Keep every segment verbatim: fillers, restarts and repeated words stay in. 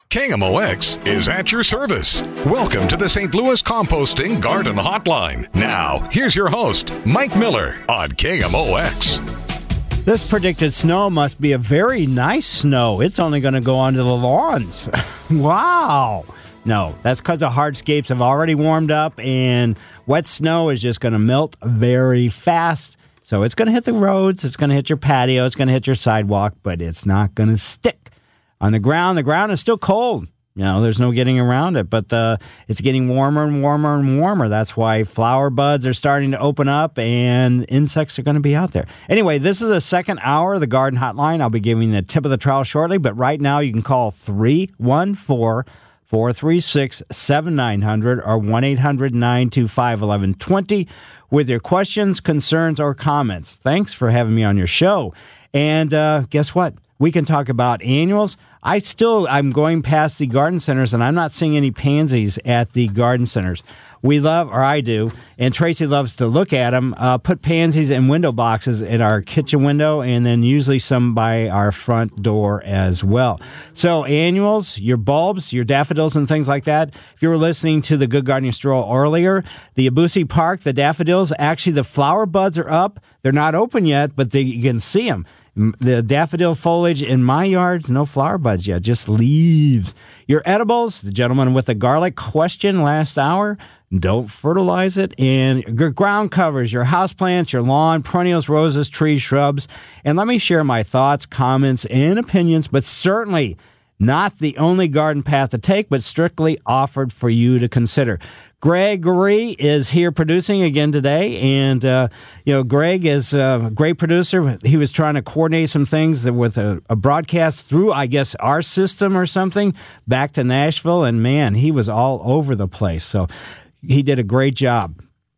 K M O X is at your service. Welcome to the Saint Louis Composting Garden Hotline. Now, here's your host, Mike Miller on K M O X. This predicted snow must be a very nice snow. It's only going to go onto the lawns. Wow. No, that's because the hardscapes have already warmed up, and wet snow is just going to melt very fast. So it's going to hit the roads, it's going to hit your patio, it's going to hit your sidewalk, but it's not going to stick. On the ground, the ground is still cold. You know, there's no getting around it, but uh, it's getting warmer and warmer and warmer. That's why flower buds are starting to open up and insects are going to be out there. Anyway, this is a second hour of the Garden Hotline. I'll be giving the tip of the trowel shortly, but right now you can call three one four, four three six, seven nine zero zero or one eight hundred, nine two five, one one two zero with your questions, concerns, or comments. Thanks for having me on your show. And uh, guess what? We can talk about annuals. I still, I'm going past the garden centers, and I'm not seeing any pansies at the garden centers. We love, or I do, and Tracy loves to look at them, uh, put pansies in window boxes at our kitchen window, and then usually some by our front door as well. So annuals, your bulbs, your daffodils and things like that. If you were listening to the Good Gardening Stroll earlier, the Abusi Park, the daffodils, actually the flower buds are up. They're not open yet, but they, you can see them. The daffodil foliage in my yard's no flower buds yet, just leaves. Your edibles, the gentleman with the garlic question last hour, don't fertilize it. And your ground covers, your houseplants, your lawn, perennials, roses, trees, shrubs. And let me share my thoughts, comments, and opinions, but certainly not the only garden path to take, but strictly offered for you to consider. Gregory is here producing again today, and, uh, you know, Greg is a great producer. He was trying to coordinate some things with a, a broadcast through, I guess, our system or something back to Nashville, and, man, he was all over the place, so he did a great job.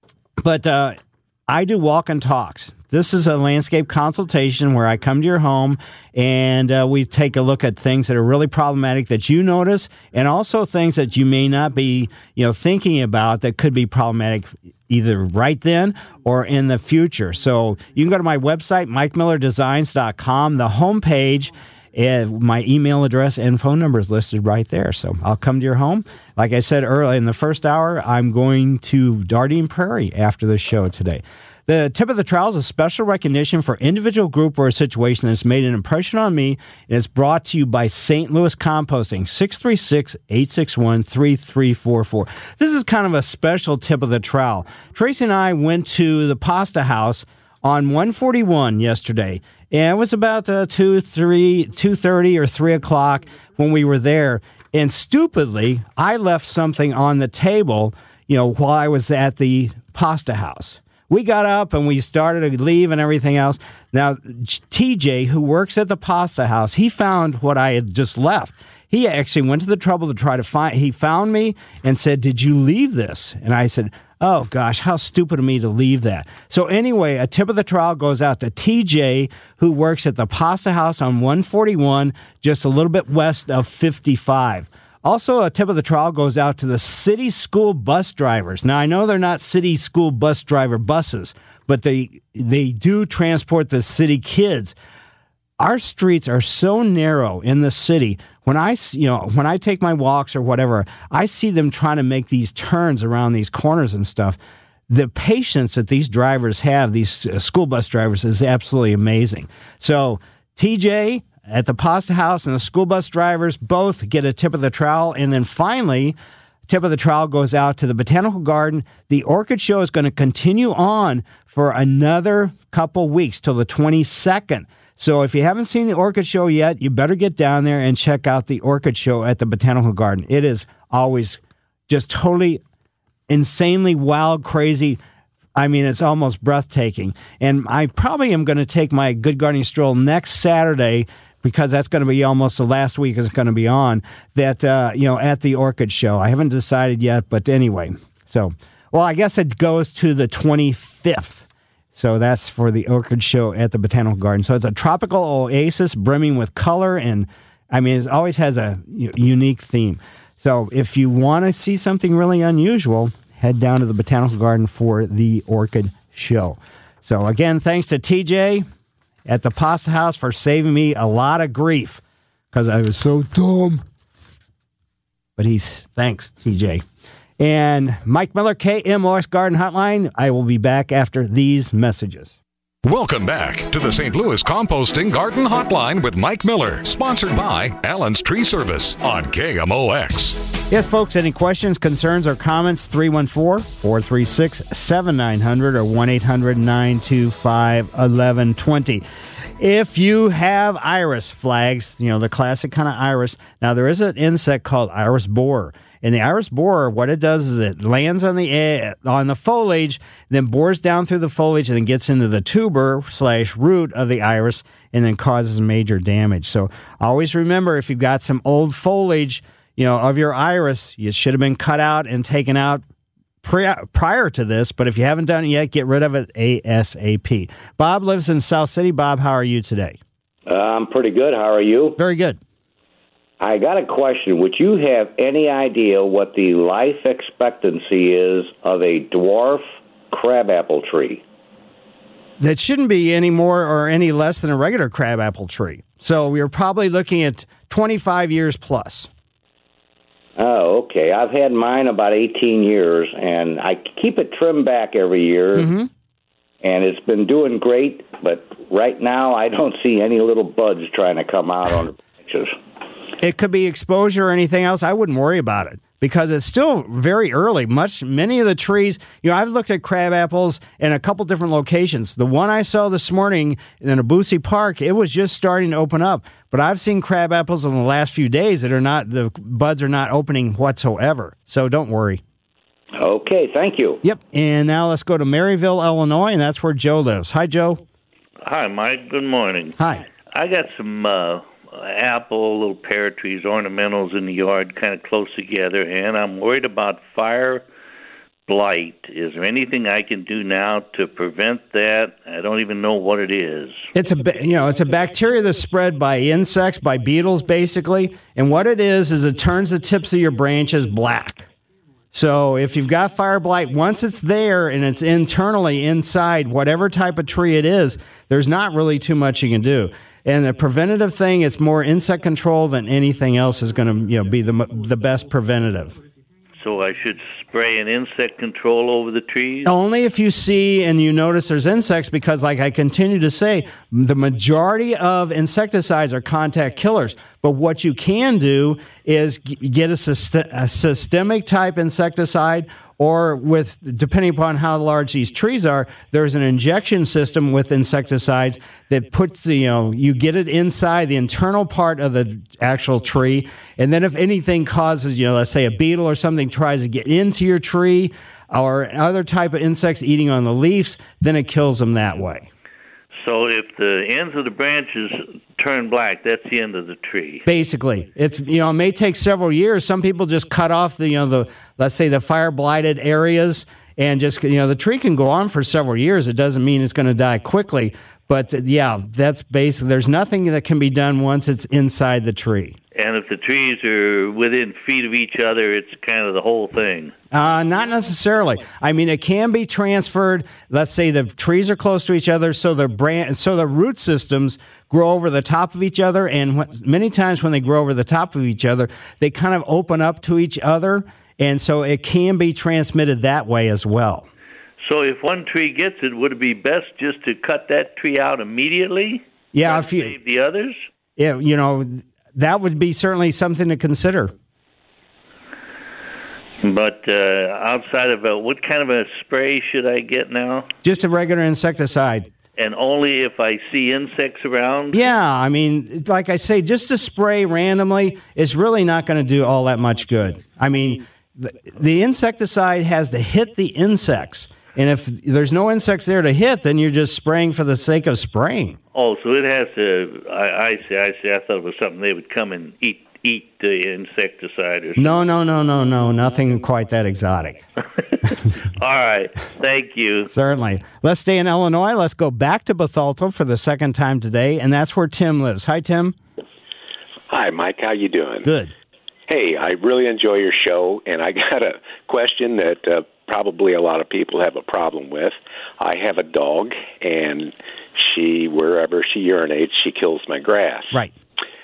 But uh, I do walk and talks. This is a landscape consultation where I come to your home and uh, we take a look at things that are really problematic that you notice, and also things that you may not be, you know, thinking about that could be problematic either right then or in the future. So you can go to my website, mike miller designs dot com. The homepage, uh, my email address and phone number is listed right there. So I'll come to your home. Like I said earlier in the first hour, I'm going to Dardine Prairie after the show today. The tip of the trowel is a special recognition for individual, group, or a situation that's made an impression on me, and it's brought to you by Saint Louis Composting, six three six, eight six one, three three four four. This is kind of a special tip of the trowel. Tracy and I went to the Pasta House on one forty-one yesterday, and it was about uh, two, three, two thirty or three o'clock when we were there, and stupidly, I left something on the table, you know, while I was at the Pasta House. We got up and we started to leave and everything else. Now, T J, who works at the Pasta House, he found what I had just left. He actually went to the trouble to try to find, he found me and said, "Did you leave this?" And I said, "Oh gosh, how stupid of me to leave that." So anyway, a tip of the trowel goes out to T J, who works at the Pasta House on one forty-one, just a little bit west of fifty-five. Also, a tip of the trowel goes out to the city school bus drivers. Now, I know they're not city school bus driver buses, but they they do transport the city kids. Our streets are so narrow in the city. When I, you know, when I take my walks or whatever, I see them trying to make these turns around these corners and stuff. The patience that these drivers have, these uh, school bus drivers, is absolutely amazing. So, T J at the Pasta House and the school bus drivers both get a tip of the trowel. And then finally, tip of the trowel goes out to the Botanical Garden. The Orchid Show is going to continue on for another couple weeks till the twenty-second. So if you haven't seen the Orchid Show yet, you better get down there and check out the Orchid Show at the Botanical Garden. It is always just totally insanely wild, crazy. I mean, it's almost breathtaking. And I probably am going to take my Good Gardening Stroll next Saturday, because that's going to be almost the last week it's going to be on, that, uh, you know, at the Orchid Show. I haven't decided yet, but anyway. So, well, I guess it goes to the twenty-fifth. So that's for the Orchid Show at the Botanical Garden. So it's a tropical oasis brimming with color, and, I mean, it always has a unique theme. So if you want to see something really unusual, head down to the Botanical Garden for the Orchid Show. So, again, thanks to T J at the Pasta House for saving me a lot of grief, because I was so dumb. but he's, thanks, T J. And Mike Miller, K M O X Garden Hotline. I will be back after these messages. Welcome back to the Saint Louis Composting Garden Hotline with Mike Miller, sponsored by Allen's Tree Service on K M O X. Yes, folks, any questions, concerns, or comments, three one four, four three six, seven nine zero zero or one eight hundred, nine two five, one one two zero. If you have iris flags, you know, the classic kind of iris, now there is an insect called iris borer. And the iris borer, what it does is it lands on the air, on the foliage, then bores down through the foliage and then gets into the tuber slash root of the iris and then causes major damage. So always remember, if you've got some old foliage, you know, of your iris, you should have been cut out and taken out pri- prior to this. But if you haven't done it yet, get rid of it ASAP. Bob lives in South City. Bob, how are you today? Uh, I'm pretty good. How are you? Very good. I got a question. Would you have any idea what the life expectancy is of a dwarf crabapple tree? That shouldn't be any more or any less than a regular crabapple tree. So we're probably looking at twenty-five years plus. Oh, okay. I've had mine about eighteen years, and I keep it trimmed back every year, Mm-hmm. and it's been doing great, but right now I don't see any little buds trying to come out on the branches. It could be exposure or anything else. I wouldn't worry about it because it's still very early. Much many of the trees, you know, I've looked at crab apples in a couple different locations. The one I saw this morning in Abusi Park, it was just starting to open up. But I've seen crab apples in the last few days that are not, the buds are not opening whatsoever. So don't worry. Okay, thank you. Yep. And now let's go to Maryville, Illinois, and that's where Joe lives. Hi, Joe. Hi, Mike. Good morning. Hi. I got some uh, apple, little pear trees, ornamentals in the yard, kind of close together, and I'm worried about fire blight. Is there anything I can do now to prevent that? I don't even know what it is. It's a you know it's a bacteria that's spread by insects, by beetles, basically. And what it is is it turns the tips of your branches black. So if you've got fire blight, once it's there and it's internally inside whatever type of tree it is, there's not really too much you can do. And the preventative thing, it's more insect control than anything else is going to you know be the the best preventative. So I should spray an insect control over the trees? Only if you see and you notice there's insects, because like I continue to say, the majority of insecticides are contact killers. But what you can do is g- get a, syst- a systemic type insecticide, or with, depending upon how large these trees are, there's an injection system with insecticides that puts the, you know, you get it inside the internal part of the actual tree. And then if anything causes, you know, let's say a beetle or something tries to get into your tree or other type of insects eating on the leaves, then it kills them that way. So if the ends of the branches turn black, that's the end of the tree. Basically, it's you know it may take several years. Some people just cut off the you know the let's say the fire blighted areas and just you know the tree can go on for several years. It doesn't mean it's going to die quickly, but yeah, that's basically there's nothing that can be done once it's inside the tree. And if the trees are within feet of each other, it's kind of the whole thing. Uh, not necessarily. I mean, it can be transferred. Let's say the trees are close to each other, so the branch, so the root systems grow over the top of each other. And when, many times when they grow over the top of each other, they kind of open up to each other, and so it can be transmitted that way as well. So if one tree gets it, would it be best just to cut that tree out immediately? Yeah, and if you save the others. Yeah, you know. That would be certainly something to consider. But uh, outside of a, what kind of a spray should I get now? Just a regular insecticide. And only if I see insects around? Yeah, I mean, like I say, just to spray randomly is really not going to do all that much good. I mean, the, the insecticide has to hit the insects. And if there's no insects there to hit, then you're just spraying for the sake of spraying. Oh, so it has to, I, I see, I see. I thought it was something they would come and eat eat the insecticide or something. No, no, no, no, no, nothing quite that exotic. All right, thank you. Certainly. Let's stay in Illinois. Let's go back to Bethalto for the second time today, and that's where Tim lives. Hi, Tim. Hi, Mike. How you doing? Good. Hey, I really enjoy your show, and I got a question that uh, probably a lot of people have a problem with. I have a dog, and she, wherever she urinates, she kills my grass. Right.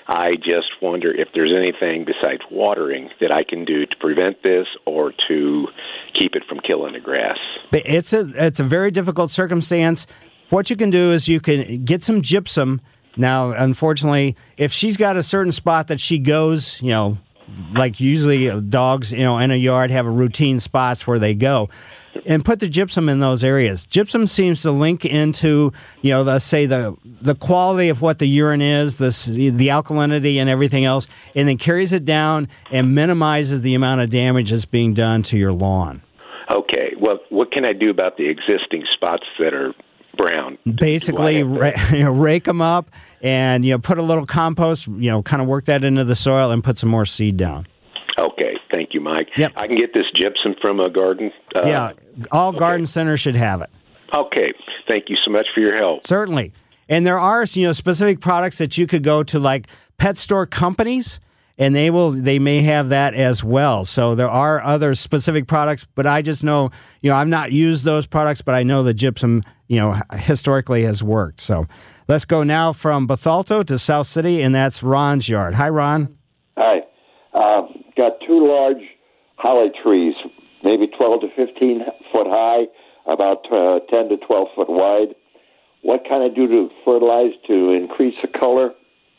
I just wonder if there's anything besides watering that I can do to prevent this or to keep it from killing the grass. It's a it's a very difficult circumstance. What you can do is you can get some gypsum. Now, unfortunately, if she's got a certain spot that she goes, you know, like usually dogs, you know, in a yard have a routine spots where they go, and put the gypsum in those areas. Gypsum seems to link into, you know, let's say the the quality of what the urine is, this, the alkalinity and everything else, and then carries it down and minimizes the amount of damage that's being done to your lawn. Okay. Well, what can I do about the existing spots that are brown? Basically, ra- you know, rake them up and, you know, put a little compost, you know, kind of work that into the soil and put some more seed down. Okay. Thank you, Mike. Yep. I can get this gypsum from a garden? Uh, yeah. All okay. garden centers should have it. Okay. Thank you so much for your help. Certainly. And there are, you know, specific products that you could go to, like pet store companies, and they will they may have that as well. So there are other specific products, but I just know, you know, I've not used those products, but I know the gypsum, you know, historically has worked. So let's go now from Bethalto to South City, and that's Ron's yard. Hi, Ron. Hi. Uh, got two large holly trees, maybe twelve to fifteen foot high, about uh, ten to twelve foot wide. What can I do to fertilize to increase the color?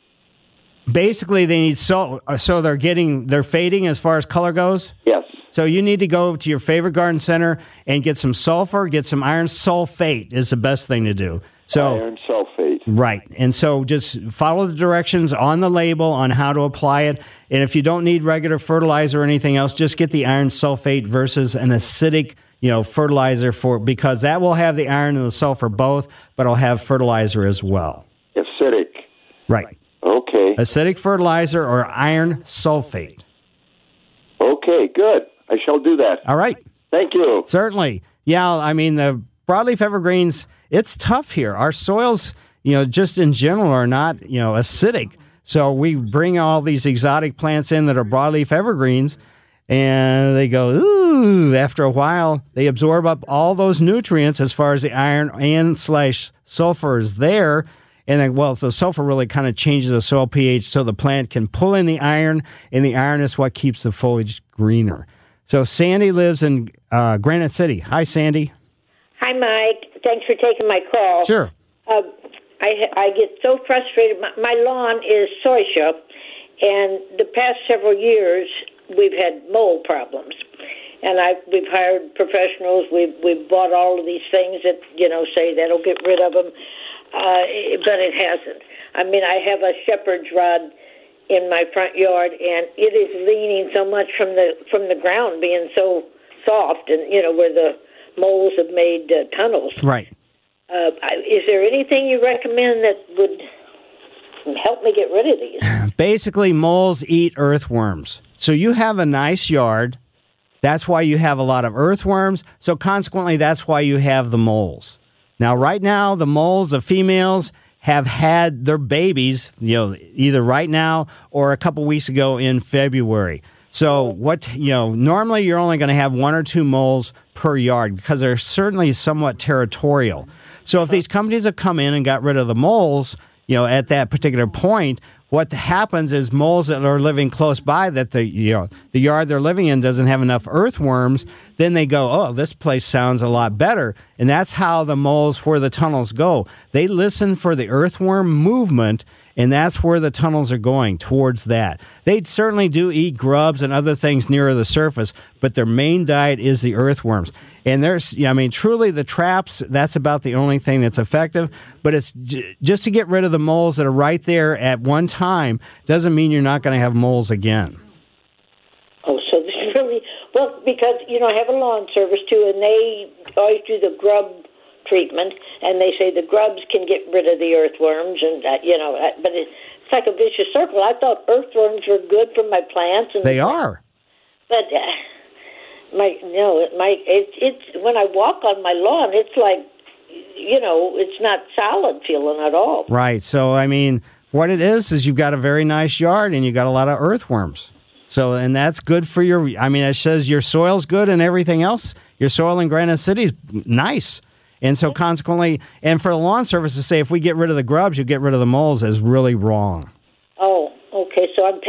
Basically, they need so so they're getting they're fading as far as color goes. Yes. So you need to go to your favorite garden center and get some sulfur, get some iron sulfate is the best thing to do. So iron sulfate. Right. And so just follow the directions on the label on how to apply it. And if you don't need regular fertilizer or anything else, just get the iron sulfate versus an acidic, you know, fertilizer for because that will have the iron and the sulfur both, but it'll have fertilizer as well. Acidic. Right. Okay. Acidic fertilizer or iron sulfate. Okay, good. I shall do that. All right. Thank you. Certainly. Yeah, I mean, the broadleaf evergreens, it's tough here. Our soils, you know, just in general are not, you know, acidic. So we bring all these exotic plants in that are broadleaf evergreens, and they go, ooh, after a while, they absorb up all those nutrients as far as the iron and slash sulfur is there. And then, well, the sulfur really kind of changes the soil pH so the plant can pull in the iron, and the iron is what keeps the foliage greener. So Sandy lives in uh, Granite City. Hi, Sandy. Hi, Mike. Thanks for taking my call. Sure. Uh, I I get so frustrated. My, my lawn is zoysia, and the past several years we've had mold problems. And I we've hired professionals. We've we've bought all of these things that you know say that'll get rid of them. Uh, but it hasn't. I mean, I have a shepherd's rod in my front yard, and it is leaning so much from the from the ground, being so soft, and you know where the moles have made uh, tunnels. Right. Uh, is there anything you recommend that would help me get rid of these? Basically, moles eat earthworms. So you have a nice yard. That's why you have a lot of earthworms. So consequently, that's why you have the moles. Now, right now, the moles, the females, have had their babies, you know, either right now or a couple weeks ago in February. So what, you know, normally you're only going to have one or two moles per yard because they're certainly somewhat territorial. So if these companies have come in and got rid of the moles, you know, at that particular point, what happens is moles that are living close by that the you know the yard they're living in doesn't have enough earthworms, then they go, oh, this place sounds a lot better. And that's how the moles where the tunnels go. They listen for the earthworm movement, and that's where the tunnels are going, towards that. They certainly do eat grubs and other things nearer the surface, but their main diet is the earthworms. And there's, I mean, truly the traps, that's about the only thing that's effective. But it's j- just to get rid of the moles that are right there at one time doesn't mean you're not going to have moles again. Oh, so this is really, well, because, you know, I have a lawn service too, and they always do the grub treatment, and they say the grubs can get rid of the earthworms, and, uh, you know, uh, but it's like a vicious circle. I thought earthworms were good for my plants. And they are. But... Uh, My no, my it's it's when I walk on my lawn, it's like, you know, it's not solid feeling at all. Right. So I mean, what it is is you've got a very nice yard and you got a lot of earthworms. So and that's good for your. I mean, it says your soil's good and everything else. Your soil in Granite City is nice, and so consequently, and for the lawn service to say if we get rid of the grubs, you get rid of the moles is really wrong. Oh,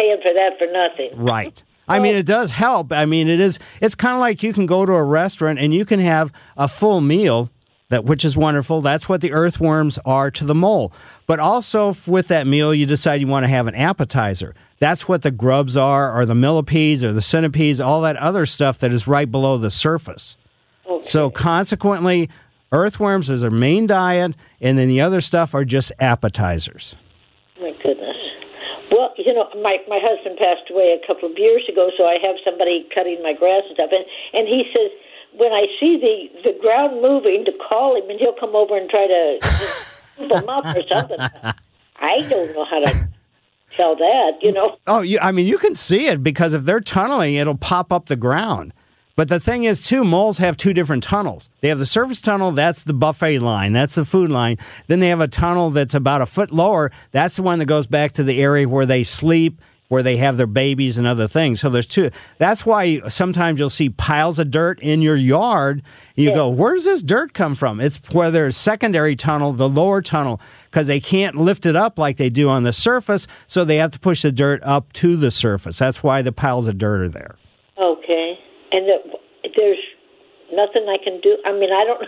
paying for that for nothing. Right. I mean, it does help. I mean, it is. It's kind of like you can go to a restaurant and you can have a full meal, that which is wonderful. That's what the earthworms are to the mole. But also with that meal, you decide you want to have an appetizer. That's what the grubs are, or the millipedes, or the centipedes, all that other stuff that is right below the surface. Okay. So consequently, earthworms is their main diet, and then the other stuff are just appetizers. My goodness. Well, you know, my my husband passed away a couple of years ago, so I have somebody cutting my grass and stuff, and, and he says, when I see the, the ground moving, to call him, and he'll come over and try to scoop them up or something. I don't know how to tell that, you know. Oh, you, I mean, you can see it, because if they're tunneling, it'll pop up the ground. But the thing is, too, moles have two different tunnels. They have the surface tunnel, that's the buffet line, that's the food line. Then they have a tunnel that's about a foot lower. That's the one that goes back to the area where they sleep, where they have their babies and other things. So there's two. That's why sometimes you'll see piles of dirt in your yard. And you Yeah. go, where does this dirt come from? It's where there's secondary tunnel, the lower tunnel, because they can't lift it up like they do on the surface, so they have to push the dirt up to the surface. That's why the piles of dirt are there. Okay. And the, there's nothing I can do. I mean, I don't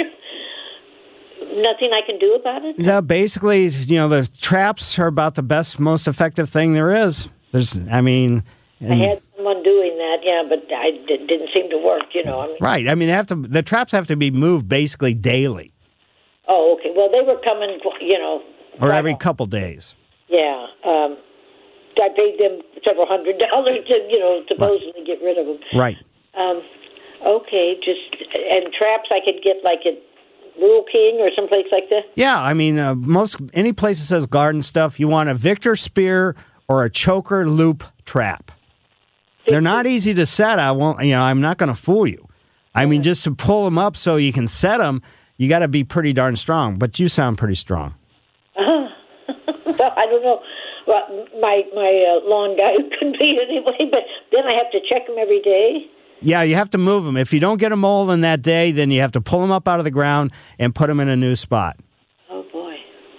nothing I can do about it? Yeah, basically, you know, the traps are about the best, most effective thing there is. There's, I mean... I had someone doing that, yeah, but I it didn't seem to work, you know. I mean, right. I mean, they have to, the traps have to be moved basically daily. Oh, okay. Well, they were coming, you know... Or every couple days. Yeah. Um, I paid them several hundred dollars to, you know, supposedly right. get rid of them. Right. Um, okay, just... And traps I could get, like, at Rural King or someplace like that? Yeah, I mean, uh, most... Any place that says garden stuff, you want a Victor Spear or a choker loop trap. Victor. They're not easy to set. I won't... You know, I'm not going to fool you. I mean, just to pull them up so you can set them, you got to be pretty darn strong. But you sound pretty strong. Uh, well, I don't know. Well, my my uh, lawn guy couldn't be anyway, but then I have to check them every day. Yeah, you have to move them. If you don't get a mole in that day, then you have to pull them up out of the ground and put them in a new spot. Oh, boy.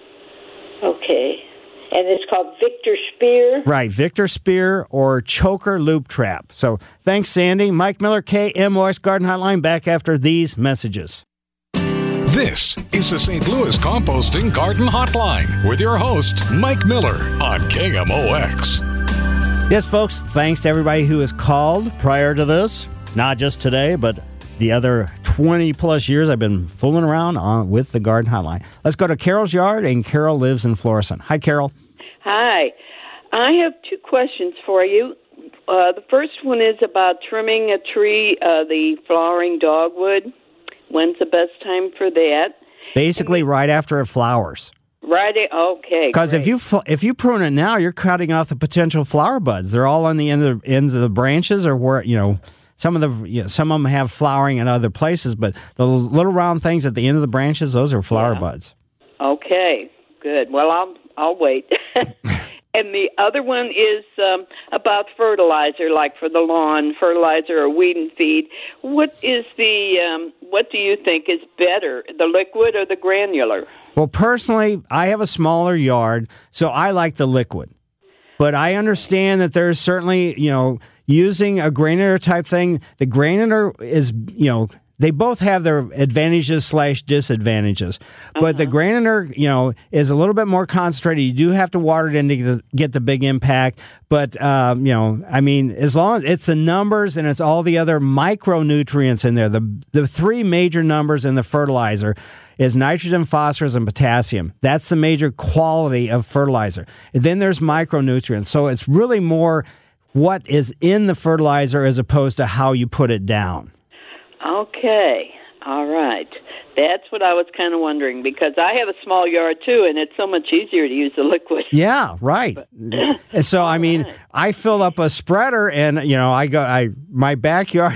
Okay. And it's called Victor Spear? Right, Victor Spear or choker loop trap. So thanks, Sandy. Mike Miller, K M O X Garden Hotline, back after these messages. This is the Saint Louis Composting Garden Hotline with your host, Mike Miller, on K M O X. Yes, folks, thanks to everybody who has called prior to this. Not just today, but the other twenty-plus years I've been fooling around on, with the Garden Hotline. Let's go to Carol's yard, and Carol lives in Florissant. Hi, Carol. Hi. I have two questions for you. Uh, the first one is about trimming a tree, uh, the flowering dogwood. When's the best time for that? Basically, right after it flowers. Right. Okay. Because if you if you prune it now, you're cutting off the potential flower buds. They're all on the end of, ends of the branches, or where you know some of the you know, some of them have flowering in other places, but the little round things at the end of the branches, those are flower yeah. buds. Okay. Good. Well, I'll I'll wait. And the other one is um, about fertilizer, like for the lawn, fertilizer or weed and feed. What is the, um, what do you think is better, the liquid or the granular? Well, personally, I have a smaller yard, so I like the liquid. But I understand that there's certainly, you know, using a granular type thing, the granular is, you know, they both have their advantages slash disadvantages. But uh-huh. the granular, you know, is a little bit more concentrated. You do have to water it in to get the big impact. But, um, you know, I mean, as long as it's the numbers and it's all the other micronutrients in there, the the three major numbers in the fertilizer is nitrogen, phosphorus, and potassium. That's the major quality of fertilizer. And then there's micronutrients. So it's really more what is in the fertilizer as opposed to how you put it down. Okay, all right. That's what I was kind of wondering, because I have a small yard, too, and it's so much easier to use the liquid. Yeah, right. And so, I mean, right. I fill up a spreader, and, you know, I go, I my backyard,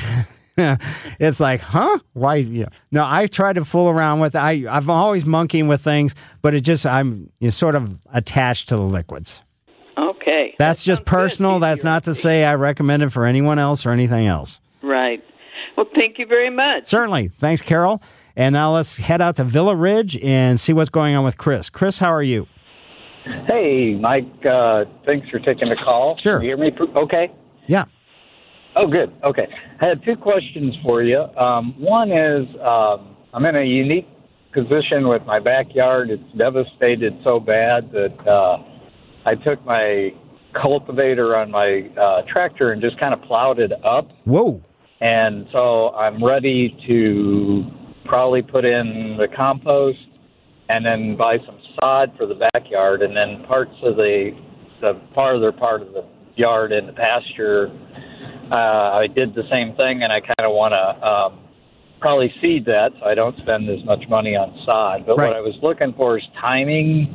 it's like, huh? Why? Yeah. No, I try to fool around with it. I, I'm always monkeying with things, but it just, I'm you know, sort of attached to the liquids. Okay. That's that just personal. That's not to say I recommend it for anyone else or anything else. Right. Well, thank you very much. Certainly. Thanks, Carol. And now let's head out to Villa Ridge and see what's going on with Chris. Chris, how are you? Hey, Mike. Uh, thanks for taking the call. Sure. Can you hear me? Okay. Yeah. Oh, good. Okay. I had two questions for you. Um, one is um, I'm in a unique position with my backyard. It's devastated so bad that uh, I took my cultivator on my uh, tractor and just kind of plowed it up. Whoa. And so I'm ready to probably put in the compost and then buy some sod for the backyard, and then parts of the the farther part of the yard in the pasture. Uh, I did the same thing, and I kind of want to um, probably seed that so I don't spend as much money on sod. But right. what I was looking for is timing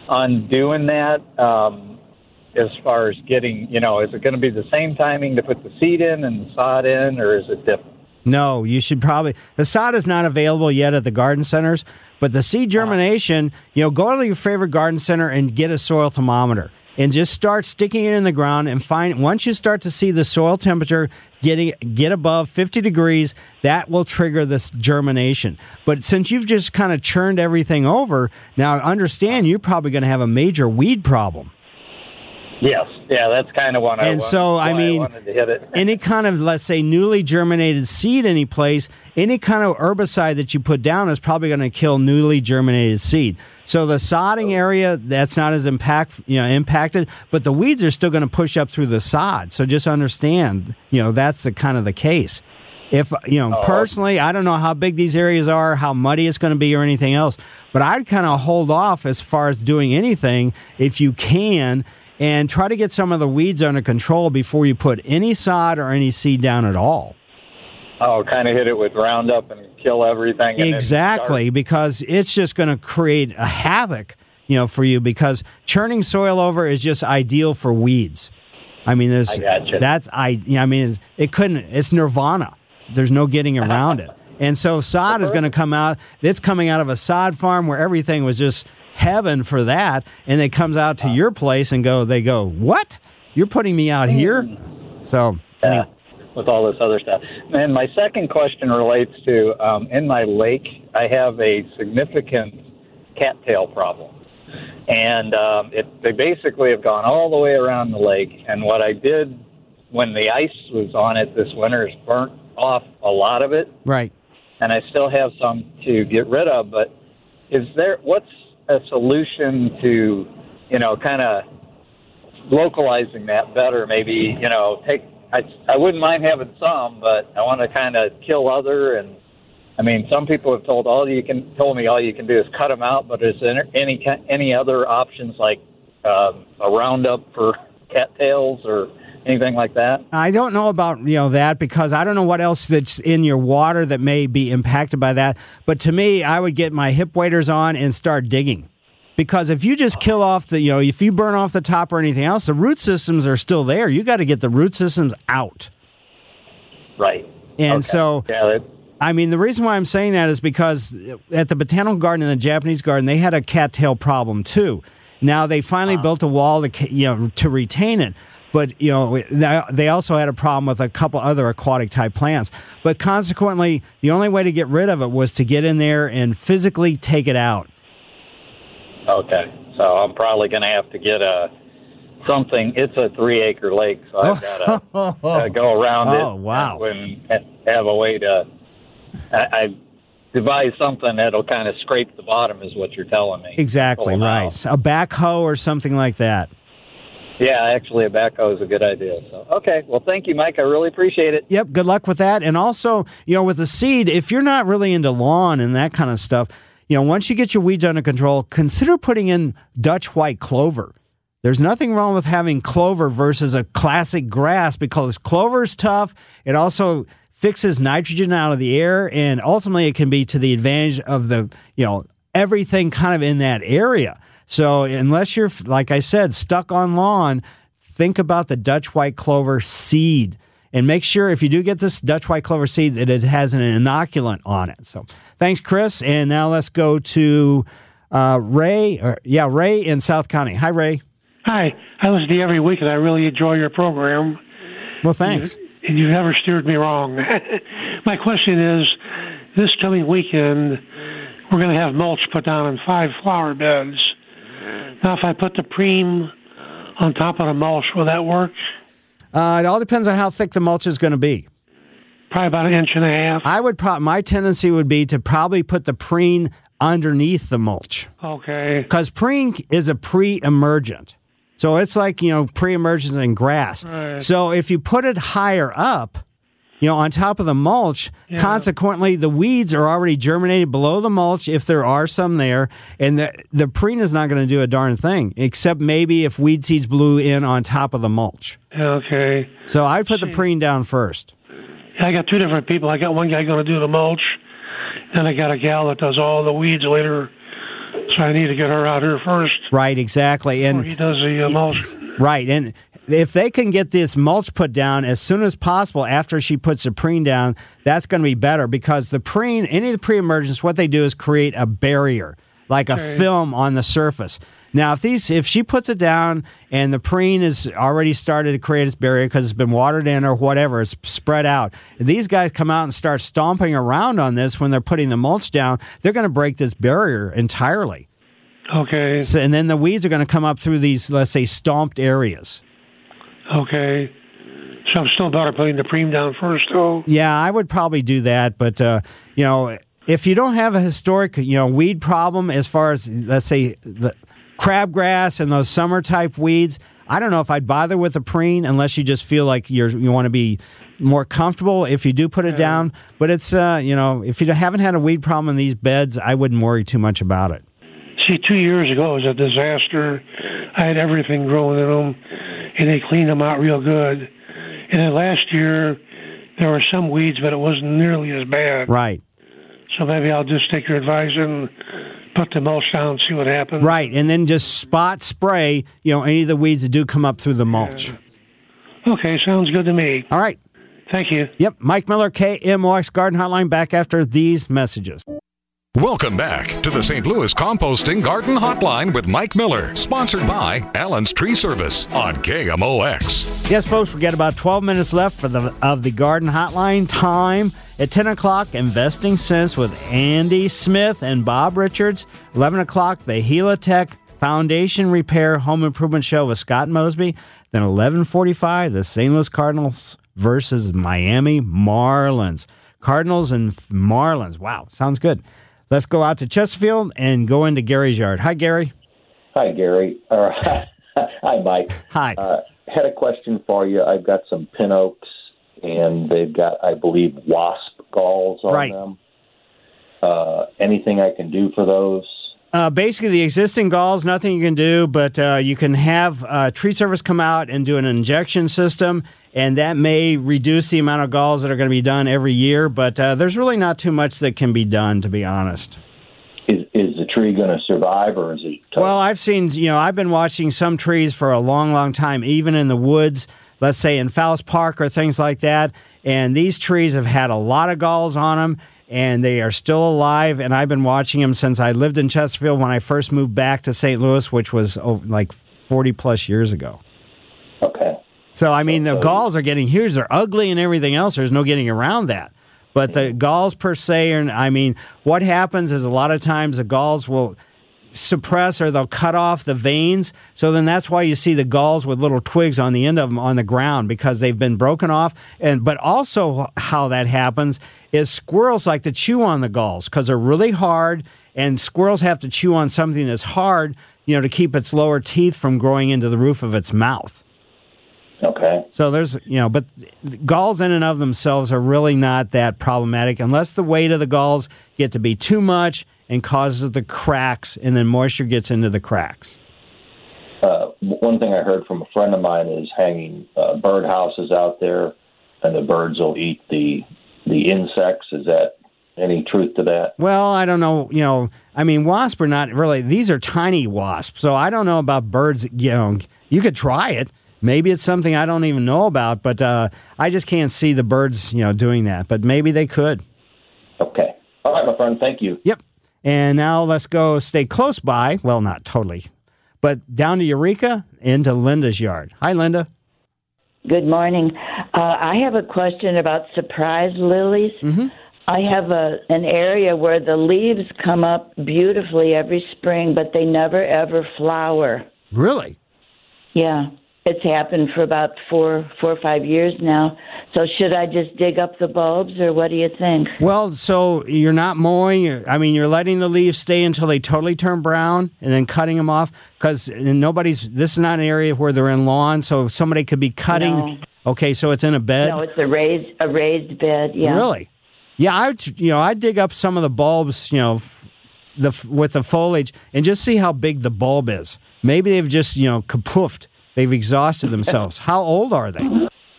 on doing that. Um, as far as getting, you know, is it going to be the same timing to put the seed in and the sod in, or is it different? No, you should probably. The sod is not available yet at the garden centers, but the seed germination, you know, go to your favorite garden center and get a soil thermometer and just start sticking it in the ground and find. Once you start to see the soil temperature getting get above fifty degrees, that will trigger this germination. But since you've just kind of churned everything over, now understand you're probably going to have a major weed problem. Yes, yeah, that's kind of what I and wanted, so I mean, I wanted to hit it. any kind of, let's say, newly germinated seed, any place, any kind of herbicide that you put down is probably going to kill newly germinated seed. So the sodding area, that's not as impact, you know, impacted, but the weeds are still going to push up through the sod. So just understand, you know, that's the kind of the case. If, you know, oh. personally, I don't know how big these areas are, how muddy it's going to be or anything else, but I'd kind of hold off as far as doing anything if you can, and try to get some of the weeds under control before you put any sod or any seed down at all. Oh, kind of hit it with Roundup and kill everything. And exactly, because it's just going to create a havoc, you know, for you, because churning soil over is just ideal for weeds. I mean, there's, I gotcha. that's, I, I mean, it's, it couldn't, it's nirvana. There's no getting around it. And so sod is going to come out, it's coming out of a sod farm where everything was just heaven for that, and it comes out to your place and go, they go, what? You're putting me out here? So, yeah, anyway. With all this other stuff. And my second question relates to, um, in my lake, I have a significant cattail problem. And um, it, they basically have gone all the way around the lake, and what I did when the ice was on it this winter is burnt off a lot of it. Right. And I still have some to get rid of, but is there, what's a solution to, you know, kind of localizing that better? Maybe, you know, take, I, I wouldn't mind having some, but I want to kind of kill other. And I mean, some people have told all you can, told me all you can do is cut them out, but is there any, any other options like um, a Roundup for cattails or anything like that? I don't know about, you know, that, because I don't know what else that's in your water that may be impacted by that. But to me, I would get my hip waders on and start digging. Because if you just kill off the, you know, if you burn off the top or anything else, the root systems are still there. You got to get the root systems out. Right. And okay. so, yeah, that- I mean, the reason why I'm saying that is because at the Botanical Garden and the Japanese Garden, they had a cattail problem too. Now they finally wow. built a wall to, you know, to retain it. But, you know, they also had a problem with a couple other aquatic type plants. But consequently, the only way to get rid of it was to get in there and physically take it out. Okay. So I'm probably going to have to get a something. It's a three acre lake, so I've got to uh, go around it. Oh, wow. And have a way to, I, I devise something that'll kind of scrape the bottom is what you're telling me. Exactly, right. Out. A backhoe or something like that. Yeah, actually, a backhoe is a good idea. So, okay. Well, thank you, Mike. I really appreciate it. Yep. Good luck with that. And also, you know, with the seed, if you're not really into lawn and that kind of stuff, you know, once you get your weeds under control, consider putting in Dutch white clover. There's nothing wrong with having clover versus a classic grass, because clover is tough. It also fixes nitrogen out of the air, and ultimately it can be to the advantage of the, you know, everything kind of in that area. So unless you're, like I said, stuck on lawn, think about the Dutch white clover seed. And make sure if you do get this Dutch white clover seed that it has an inoculant on it. So thanks, Chris. And now let's go to uh, Ray. Or, yeah, Ray in South County. Hi, Ray. Hi. I listen to you every week, and I really enjoy your program. Well, thanks. You, and you've never steered me wrong. My question is, this coming weekend, we're going to have mulch put down in five flower beds. Now, if I put the preem on top of the mulch, will that work? Uh, it all depends on how thick the mulch is going to be. Probably about an inch and a half. I would pro- my tendency would be to probably put the preen underneath the mulch. Okay. Because preen is a pre-emergent. So it's like, you know, pre-emergence in grass. Right. So if you put it higher up, you know, on top of the mulch, yeah. consequently, the weeds are already germinated below the mulch, if there are some there, and the, the preen is not going to do a darn thing, except maybe if weed seeds blew in on top of the mulch. Okay. So I'd put the preen down first. I got two different people. I got one guy going to do the mulch, and I got a gal that does all the weeds later, so I need to get her out here first. Right, exactly. And he does the uh, mulch. Right, and if they can get this mulch put down as soon as possible after she puts the preen down, that's going to be better, because the preen, any of the pre-emergence, what they do is create a barrier, like a Okay. film on the surface. Now, if these, if she puts it down and the preen is already started to create its barrier because it's been watered in or whatever, it's spread out, and these guys come out and start stomping around on this when they're putting the mulch down, they're going to break this barrier entirely. Okay. So, and then the weeds are going to come up through these, let's say, stomped areas. Okay. So I'm still better putting the preem down first, though. Yeah, I would probably do that, but uh, you know, if you don't have a historic, you know, weed problem as far as, let's say, the crabgrass and those summer type weeds, I don't know if I'd bother with a preen unless you just feel like you're you want to be more comfortable if you do put it Yeah. down. But it's uh, you know, if you haven't had a weed problem in these beds, I wouldn't worry too much about it. See, two years ago it was a disaster. I had everything growing in them, and they cleaned them out real good. And then last year, there were some weeds, but it wasn't nearly as bad. Right. So maybe I'll just take your advice and put the mulch down and see what happens. Right, and then just spot spray, you know, any of the weeds that do come up through the mulch. Yeah. Okay, sounds good to me. All right. Thank you. Yep, Mike Miller, K M O X Garden Hotline, back after these messages. Welcome back to the Saint Louis Composting Garden Hotline with Mike Miller, sponsored by Allen's Tree Service on K M O X. Yes, folks, we got about twelve minutes left for the of the Garden Hotline time. At ten o'clock, Investing Sense with Andy Smith and Bob Richards. eleven o'clock, the Helitech Foundation Repair Home Improvement Show with Scott Mosby. Then eleven forty-five, the Saint Louis Cardinals versus Miami Marlins. Cardinals and Marlins. Wow, sounds good. Let's go out to Chesterfield and go into Gary's yard. Hi, Gary. Hi, Gary. Or, hi, Mike. Hi. Uh, had a question for you. I've got some pin oaks, and they've got, I believe, wasp galls on Right. them. Uh, anything I can do for those? Uh, basically, the existing galls, nothing you can do, but uh, you can have uh, tree service come out and do an injection system, and that may reduce the amount of galls that are going to be done every year, but uh, there's really not too much that can be done, to be honest. Is is the tree going to survive, or is it tough? Well, I've seen, you know, I've been watching some trees for a long, long time, even in the woods, let's say in Fowles Park or things like that, and these trees have had a lot of galls on them, and they are still alive, and I've been watching them since I lived in Chesterfield when I first moved back to Saint Louis, which was oh, like forty-plus years ago. Okay. So, I mean, the galls are getting huge. They're ugly and everything else. There's no getting around that. But the galls per se, are, I mean, what happens is a lot of times the galls will suppress or they'll cut off the veins. So then that's why you see the galls with little twigs on the end of them on the ground, because they've been broken off. And But also how that happens is squirrels like to chew on the galls because they're really hard, and squirrels have to chew on something that's hard, you know, to keep its lower teeth from growing into the roof of its mouth. Okay. So there's, you know, but galls in and of themselves are really not that problematic unless the weight of the galls get to be too much and causes the cracks, and then moisture gets into the cracks. Uh, one thing I heard from a friend of mine is hanging uh, bird houses out there, and the birds will eat the the insects. Is that any truth to that? Well, I don't know. You know, I mean, wasps are not really, these are tiny wasps. So I don't know about birds. You know, you could try it. Maybe it's something I don't even know about, but uh, I just can't see the birds, you know, doing that. But maybe they could. Okay. All right, my friend. Thank you. Yep. And now let's go stay close by. Well, not totally, but down to Eureka into Linda's yard. Hi, Linda. Good morning. Uh, I have a question about surprise lilies. Mm-hmm. I have a an area where the leaves come up beautifully every spring, but they never ever flower. Really? Yeah, it's happened for about four, four or five years now. So should I just dig up the bulbs, or what do you think? Well, so you're not mowing. You're, I mean, you're letting the leaves stay until they totally turn brown, and then cutting them off. Because nobody's. This is not an area where they're in lawn, so somebody could be cutting. No. Okay, so it's in a bed. No, it's a raised a raised bed. Yeah. Really? Yeah, I you know I dig up some of the bulbs, you know, f- the f- with the foliage, and just see how big the bulb is. Maybe they've just you know kapoofed. They've exhausted themselves. How old are they?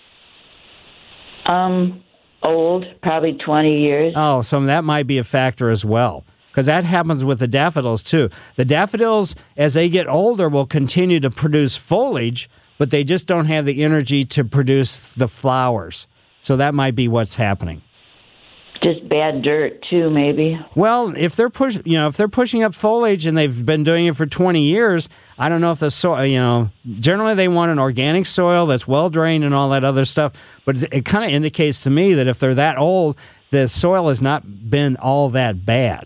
Um, old, probably twenty years. Oh, so that might be a factor as well, because that happens with the daffodils too. The daffodils, as they get older, will continue to produce foliage, but they just don't have the energy to produce the flowers. So that might be what's happening. Just bad dirt too, maybe. Well, if they're push, you know, if they're pushing up foliage and they've been doing it for twenty years, I don't know if the soil, you know, generally they want an organic soil that's well drained and all that other stuff. But it, it kind of indicates to me that if they're that old, the soil has not been all that bad.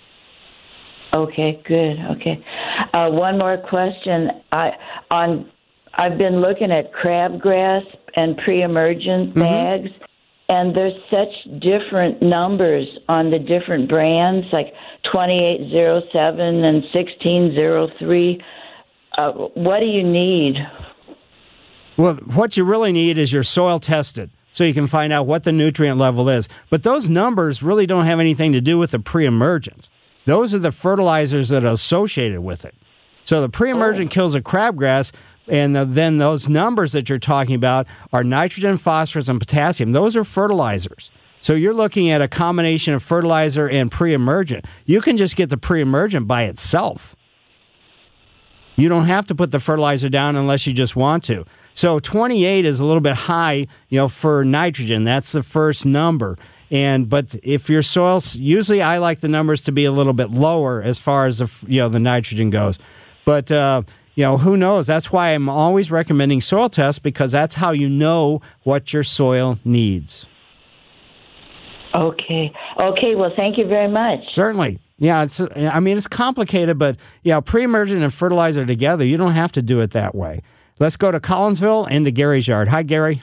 Okay, good. Okay, uh, one more question. I on I've been looking at crabgrass and pre-emergent Mm-hmm. bags. And there's such different numbers on the different brands, like twenty-eight oh seven and sixteen oh three. Uh, what do you need? Well, what you really need is your soil tested so you can find out what the nutrient level is. But those numbers really don't have anything to do with the pre-emergent. Those are the fertilizers that are associated with it. So the pre-emergent oh. kills a crabgrass, and the, then those numbers that you're talking about are nitrogen, phosphorus, and potassium. Those are fertilizers. So you're looking at a combination of fertilizer and pre-emergent. You can just get the pre-emergent by itself. You don't have to put the fertilizer down unless you just want to. So twenty-eight is a little bit high, you know, for nitrogen. That's the first number. And but if your soil's, usually I like the numbers to be a little bit lower as far as the you know the nitrogen goes. But uh, you know, who knows? That's why I'm always recommending soil tests, because that's how you know what your soil needs. Okay. Okay, well, thank you very much. Certainly. Yeah, it's. I mean, it's complicated, but, yeah, pre-emergent and fertilizer together, you don't have to do it that way. Let's go to Collinsville and to Gary's yard. Hi, Gary.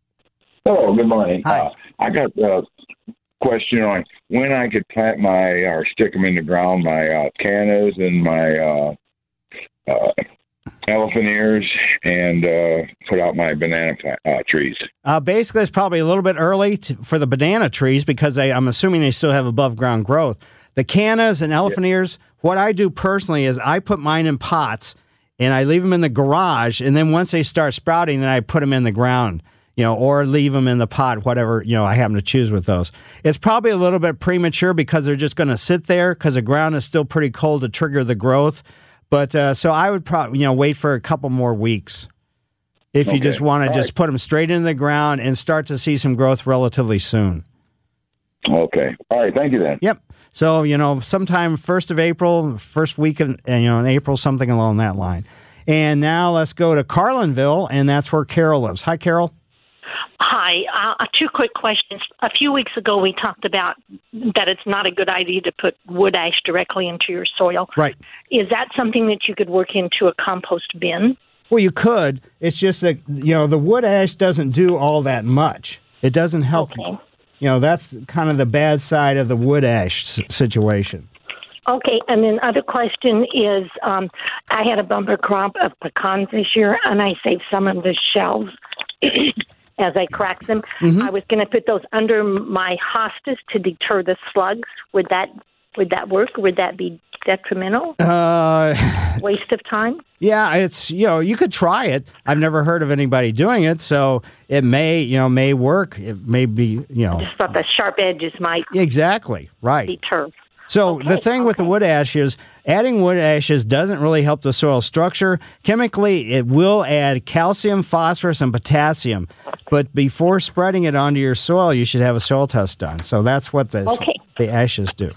Oh, good morning. Hi. Uh, I got a question on when I could plant my, or stick them in the ground, my uh, cannas and my uh, uh, elephant ears, and uh, put out my banana plant, uh, trees. Uh, basically, it's probably a little bit early to, for the banana trees, because they, I'm assuming they still have above-ground growth. The cannas and elephant yeah. ears, what I do personally is I put mine in pots, and I leave them in the garage, and then once they start sprouting, then I put them in the ground, you know, or leave them in the pot, whatever, you know, I happen to choose with those. It's probably a little bit premature because they're just going to sit there because the ground is still pretty cold to trigger the growth. But uh, so I would probably, you know, wait for a couple more weeks if okay. you just want to just right. put them straight into the ground and start to see some growth relatively soon. Okay. All right. Thank you then. Yep. So, you know, sometime first of April, first week of, you know, in April, something along that line. And now let's go to Carlinville, and that's where Carol lives. Hi, Carol. Hi. Uh, two quick questions. A few weeks ago, we talked about that it's not a good idea to put wood ash directly into your soil. Right. Is that something that you could work into a compost bin? Well, you could. It's just that, you know, the wood ash doesn't do all that much. It doesn't help. Okay. You know, that's kind of the bad side of the wood ash situation. Okay, and then other question is, um, I had a bumper crop of pecans this year, and I saved some of the shells as I cracked them. Mm-hmm. I was going to put those under my hostas to deter the slugs. Would that would that work? Would that be detrimental? Uh, Waste of time? Yeah, it's, you know, you could try it. I've never heard of anybody doing it, so it may, you know, may work. It may be, you know. I just thought the sharp edges might exactly right deter. So okay, the thing okay. with the wood ashes, adding wood ashes doesn't really help the soil structure. Chemically, it will add calcium, phosphorus, and potassium. But before spreading it onto your soil, you should have a soil test done. So that's what the, okay. the ashes do.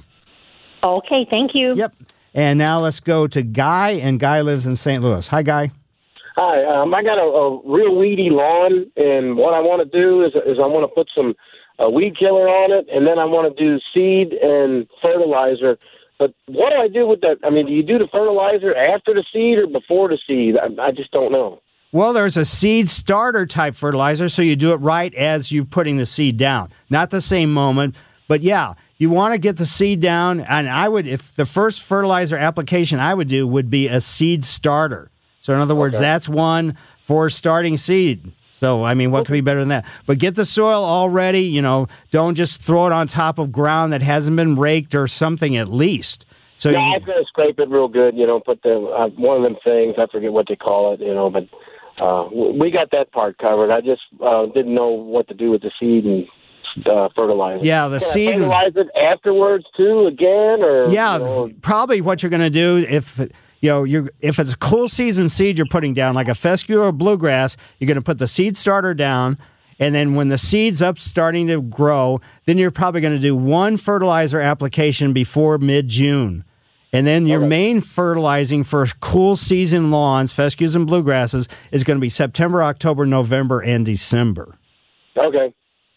Okay, thank you. Yep. And now let's go to Guy, and Guy lives in Saint Louis. Hi, Guy. Hi, um, I got a, a real weedy lawn, and what I want to do is, is I want to put some uh, weed killer on it, and then I want to do seed and fertilizer. But what do I do with that? I mean, do you do the fertilizer after the seed or before the seed? I, I just don't know. Well, there's a seed starter type fertilizer, so you do it right as you're putting the seed down. Not the same moment, but yeah, you want to get the seed down, and I would, if the first fertilizer application I would do would be a seed starter. So in other words, okay. That's one for starting seed. So, I mean, what could be better than that? But get the soil all ready. You know, don't just throw it on top of ground that hasn't been raked or something at least. So yeah, you, I'm going to scrape it real good, you know, put the, uh, one of them things, I forget what they call it, you know, but uh, we got that part covered. I just uh, didn't know what to do with the seed and uh, fertilizer. Yeah, the Can seed. I fertilize it afterwards, too, again? Or Yeah, you know? Probably what you're going to do if... You know, you're, if it's a cool season seed you're putting down, like a fescue or a bluegrass, you're going to put the seed starter down, and then when the seed's up starting to grow, then you're probably going to do one fertilizer application before mid-June. And then your okay. main fertilizing for cool season lawns, fescues and bluegrasses, is going to be September, October, November, and December. Okay.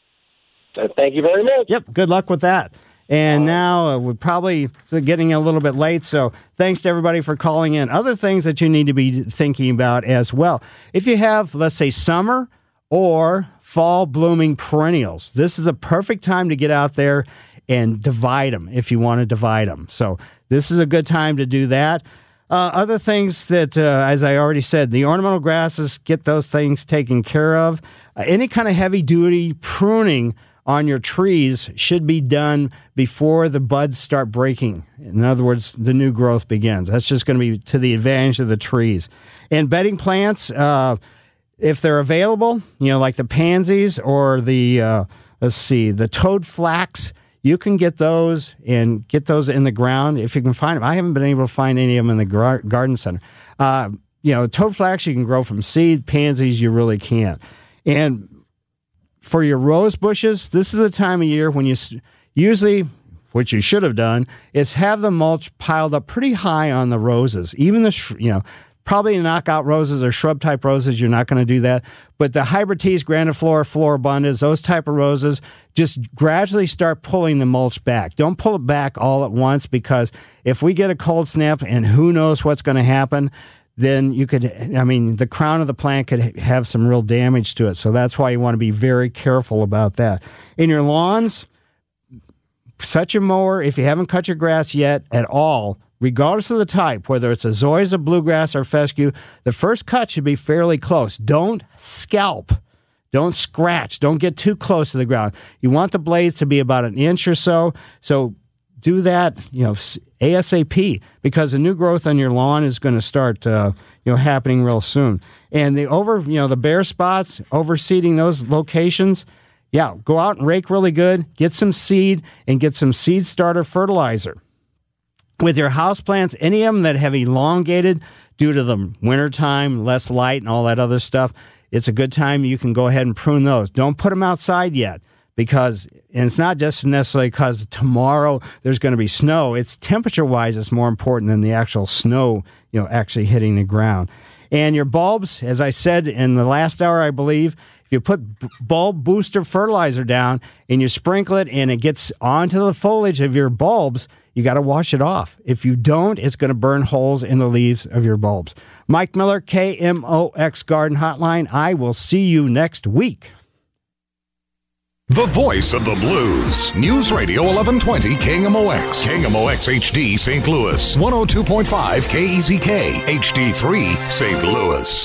Uh, thank you very much. Yep, good luck with that. And now uh, we're probably getting a little bit late, so thanks to everybody for calling in. Other things that you need to be thinking about as well. If you have, let's say, summer or fall blooming perennials, this is a perfect time to get out there and divide them if you want to divide them. So this is a good time to do that. Uh, other things that, uh, as I already said, the ornamental grasses, get those things taken care of. Uh, any kind of heavy-duty pruning on your trees should be done before the buds start breaking. In other words, the new growth begins. That's just going to be to the advantage of the trees. And bedding plants, uh, if they're available, you know, like the pansies or the, uh, let's see, the toad flax, you can get those and get those in the ground if you can find them. I haven't been able to find any of them in the gar- garden center. Uh, you know, toad flax you can grow from seed. Pansies you really can't. And for your rose bushes, this is the time of year when you usually, what you should have done, is have the mulch piled up pretty high on the roses. Even the, you know, probably knockout roses or shrub-type roses, you're not going to do that. But the hybrids, grandiflora, floribundas, those type of roses, just gradually start pulling the mulch back. Don't pull it back all at once, because if we get a cold snap and who knows what's going to happen, then you could, I mean, the crown of the plant could have some real damage to it. So that's why you want to be very careful about that. In your lawns, set your mower, if you haven't cut your grass yet at all, regardless of the type, whether it's a zoysia, bluegrass, or fescue, the first cut should be fairly close. Don't scalp. Don't scratch. Don't get too close to the ground. You want the blades to be about an inch or so. So do that, you know, ASAP, because the new growth on your lawn is going to start, uh, you know, happening real soon. And the over, you know, the bare spots, overseeding those locations, yeah, go out and rake really good, get some seed, and get some seed starter fertilizer. With your houseplants, any of them that have elongated due to the wintertime, less light, and all that other stuff, it's a good time you can go ahead and prune those. Don't put them outside yet. Because, and it's not just necessarily because tomorrow there's going to be snow. It's temperature-wise, it's more important than the actual snow, you know, actually hitting the ground. And your bulbs, as I said in the last hour, I believe, if you put bulb booster fertilizer down and you sprinkle it and it gets onto the foliage of your bulbs, you got to wash it off. If you don't, it's going to burn holes in the leaves of your bulbs. Mike Miller, K M O X Garden Hotline. I will see you next week. The voice of the blues. News Radio eleven twenty K M O X. K M O X H D Saint Louis. one oh two point five K E Z K. H D three Saint Louis.